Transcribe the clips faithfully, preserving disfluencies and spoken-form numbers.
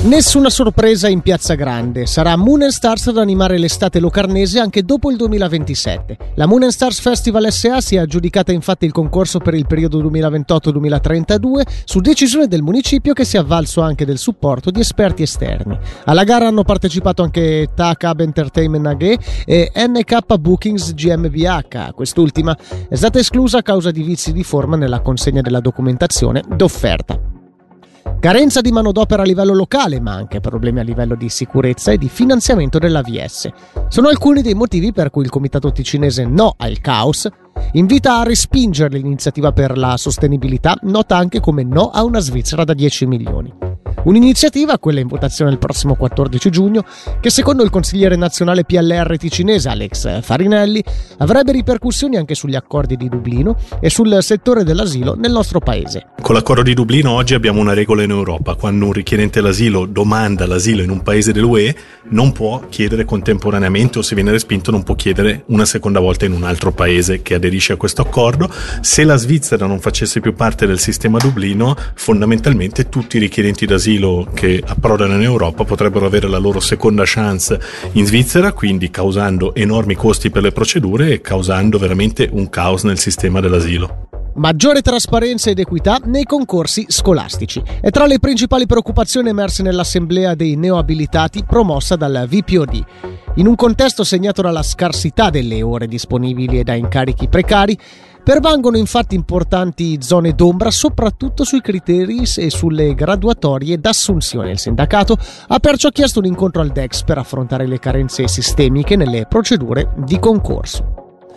Nessuna sorpresa in Piazza Grande. Sarà Moon and Stars ad animare l'estate locarnese anche dopo il duemilaventisette. La Moon and Stars Festival S A si è aggiudicata infatti il concorso per il periodo duemilaventotto duemilatrentadue su decisione del municipio, che si è avvalso anche del supporto di esperti esterni. Alla gara hanno partecipato anche T A C A B Entertainment A G e N K Bookings G M B H. Quest'ultima è stata esclusa a causa di vizi di forma nella consegna della documentazione d'offerta. Carenza di manodopera a livello locale, ma anche problemi a livello di sicurezza e di finanziamento dell'A V S. Sono alcuni dei motivi per cui il comitato ticinese No al Caos invita a respingere l'iniziativa per la sostenibilità, nota anche come No a una Svizzera da dieci milioni. Un'iniziativa, quella in votazione il prossimo quattordici giugno, che secondo il consigliere nazionale P L R ticinese Alex Farinelli avrebbe ripercussioni anche sugli accordi di Dublino e sul settore dell'asilo nel nostro paese. Con l'accordo di Dublino oggi abbiamo una regola in Europa: quando un richiedente l'asilo domanda l'asilo in un paese dell'U E non può chiedere contemporaneamente, o se viene respinto non può chiedere una seconda volta in un altro paese che aderisce a questo accordo. Se la Svizzera non facesse più parte del sistema Dublino, fondamentalmente tutti i richiedenti d'asilo che approdano in Europa potrebbero avere la loro seconda chance in Svizzera, quindi causando enormi costi per le procedure e causando veramente un caos nel sistema dell'asilo. Maggiore trasparenza ed equità nei concorsi scolastici è tra le principali preoccupazioni emerse nell'assemblea dei neoabilitati promossa dal V P O D. In un contesto segnato dalla scarsità delle ore disponibili e da incarichi precari, permangono infatti importanti zone d'ombra, soprattutto sui criteri e sulle graduatorie d'assunzione. Il sindacato ha perciò chiesto un incontro al D E X per affrontare le carenze sistemiche nelle procedure di concorso.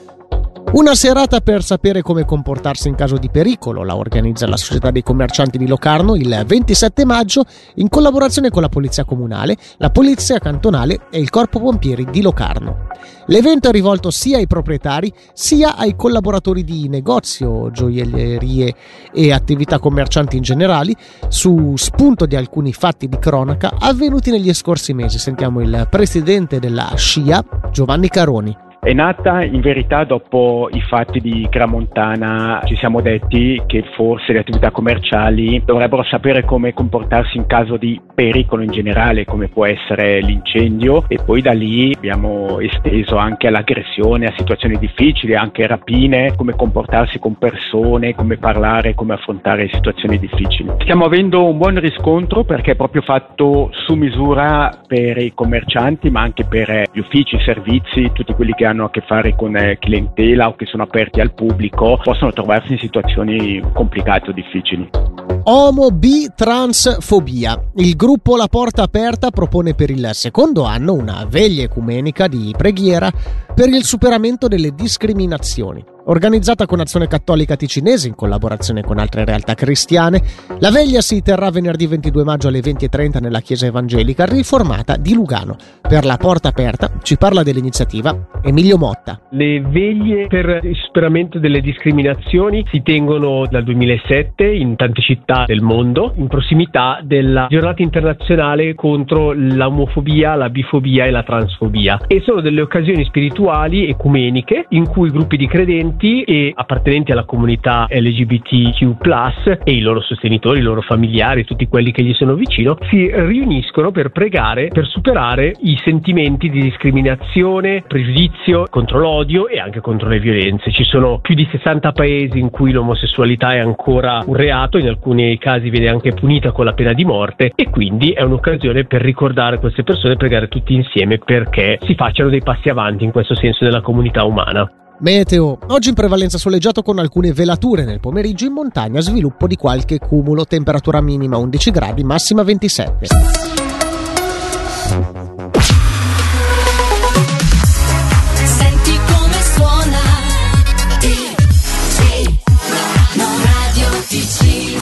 Una serata per sapere come comportarsi in caso di pericolo la organizza la Società dei Commercianti di Locarno il ventisette maggio in collaborazione con la Polizia Comunale, la Polizia Cantonale e il Corpo Pompieri di Locarno. L'evento è rivolto sia ai proprietari sia ai collaboratori di negozio, gioiellerie e attività commercianti in generale, su spunto di alcuni fatti di cronaca avvenuti negli scorsi mesi. Sentiamo il presidente della SCIA, Giovanni Caroni. È nata in verità dopo i fatti di Crans-Montana. Ci siamo detti che forse le attività commerciali dovrebbero sapere come comportarsi in caso di pericolo in generale, come può essere l'incendio, e poi da lì abbiamo esteso anche all'aggressione, a situazioni difficili, anche rapine, come comportarsi con persone, come parlare, come affrontare situazioni difficili. Stiamo avendo un buon riscontro perché è proprio fatto su misura per i commercianti, ma anche per gli uffici, i servizi, tutti quelli che hanno a che fare con clientela o che sono aperti al pubblico possono trovarsi in situazioni complicate o difficili. Omo bi transfobia. Il gruppo La Porta Aperta propone per il secondo anno una veglia ecumenica di preghiera per il superamento delle discriminazioni. Organizzata con Azione Cattolica Ticinese in collaborazione con altre realtà cristiane, la veglia si terrà venerdì ventidue maggio alle venti e trenta nella chiesa evangelica riformata di Lugano. Per La Porta Aperta ci parla dell'iniziativa Emilio Motta. Le veglie per il superamento delle discriminazioni si tengono dal duemilasette in tante città del mondo, in prossimità della giornata internazionale contro l'omofobia, la bifobia e la transfobia, e sono delle occasioni spirituali ecumeniche in cui gruppi di credenti e appartenenti alla comunità L G B T Q plus e i loro sostenitori, i loro familiari, tutti quelli che gli sono vicino, si riuniscono per pregare per superare i sentimenti di discriminazione, pregiudizio contro l'odio e anche contro le violenze. Ci sono più di sessanta paesi in cui l'omosessualità è ancora un reato, in alcuni casi viene anche punita con la pena di morte, e quindi è un'occasione per ricordare queste persone e pregare tutti insieme perché si facciano dei passi avanti in questo senso nella comunità umana. Meteo. Oggi in prevalenza soleggiato con alcune velature nel pomeriggio, in montagna sviluppo di qualche cumulo, temperatura minima undici gradi, massima ventisette.